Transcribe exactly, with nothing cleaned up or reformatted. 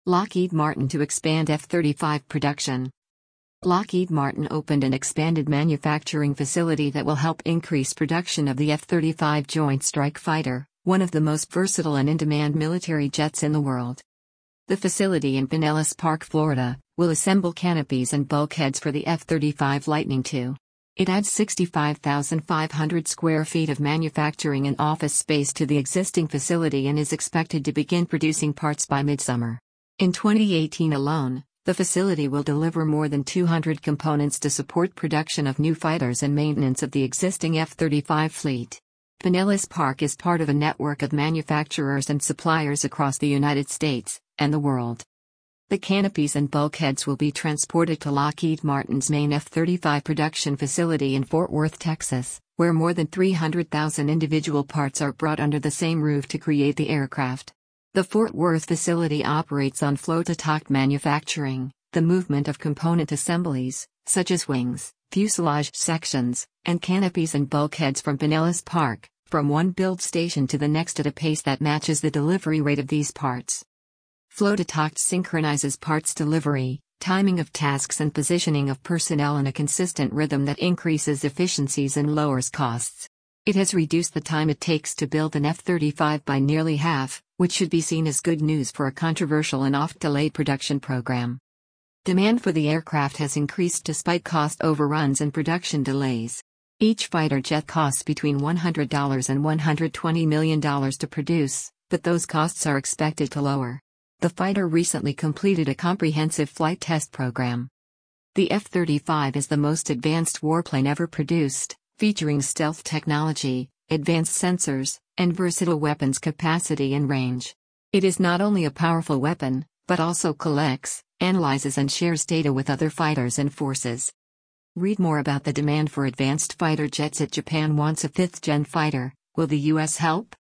Lockheed Martin to expand F thirty-five production. Lockheed Martin opened an expanded manufacturing facility that will help increase production of the F thirty-five Joint Strike Fighter, one of the most versatile and in-demand military jets in the world. The facility in Pinellas Park, Florida, will assemble canopies and bulkheads for the F thirty-five Lightning two. It adds sixty-five thousand five hundred square feet of manufacturing and office space to the existing facility and is expected to begin producing parts by midsummer. In twenty eighteen alone, the facility will deliver more than two hundred components to support production of new fighters and maintenance of the existing F thirty-five fleet. Pinellas Park is part of a network of manufacturers and suppliers across the United States and the world. The canopies and bulkheads will be transported to Lockheed Martin's main F thirty-five production facility in Fort Worth, Texas, where more than three hundred thousand individual parts are brought under the same roof to create the aircraft. The Fort Worth facility operates on float-to-talk manufacturing, the movement of component assemblies, such as wings, fuselage sections, and canopies and bulkheads from Pinellas Park, from one build station to the next at a pace that matches the delivery rate of these parts. Flow-to-talk synchronizes parts delivery, timing of tasks and positioning of personnel in a consistent rhythm that increases efficiencies and lowers costs. It has reduced the time it takes to build an F thirty-five by nearly half, which should be seen as good news for a controversial and oft-delayed production program. Demand for the aircraft has increased despite cost overruns and production delays. Each fighter jet costs between one hundred dollars and one hundred twenty million dollars to produce, but those costs are expected to lower. The fighter recently completed a comprehensive flight test program. The F thirty-five is the most advanced warplane ever produced, featuring stealth technology, advanced sensors, and versatile weapons capacity and range. It is not only a powerful weapon, but also collects, analyzes and shares data with other fighters and forces. Read more about the demand for advanced fighter jets at Japan wants a fifth-gen fighter. Will the U S help?